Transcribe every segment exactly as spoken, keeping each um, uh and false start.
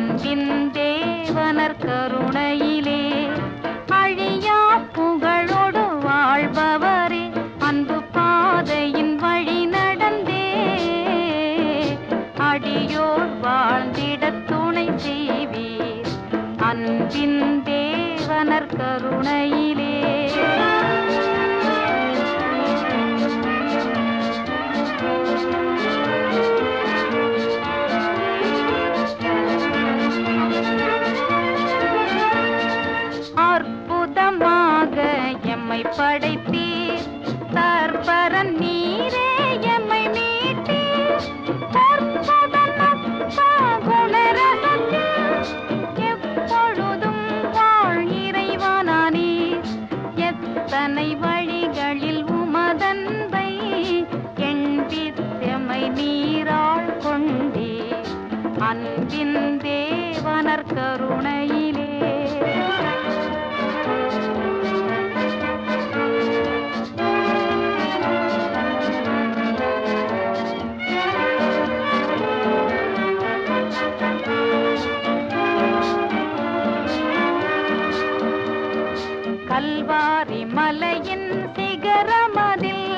அன்பின் தேவனர் கருணையிலே அழியா புகழோடு வாழ்பவரே அன்பு பாதையின் வழி நடந்தே அடியோர் வாழ்ந்திட துணை செய்வீர் அன்பின் தேவனர் கருணையிலே. அற்புதமாக எம்மை படைத்தீர் தற்பரன் நீரே எம்மை மீட்டீர் எப்பொழுதும் வாழ் இறைவனானீர் எத்தனை வழிகளில் உமதன்பை எண்பித்தமை நீராள் கொண்டீர் அன்பின் தேவனர் கருணையிலே. கல்வாரி மலையின் சிகரமதில்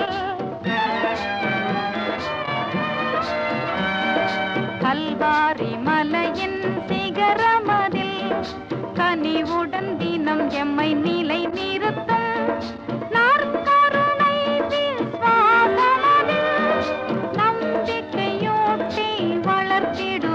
கல்வாரி மலையின் சிகரமதில் கனிவுடன் தினம் எம்மை நிலை நிறுத்தும் நாற்கருணை விசுவாசமதில் நம்பிக்கையூட்டி வளர்த்திடும்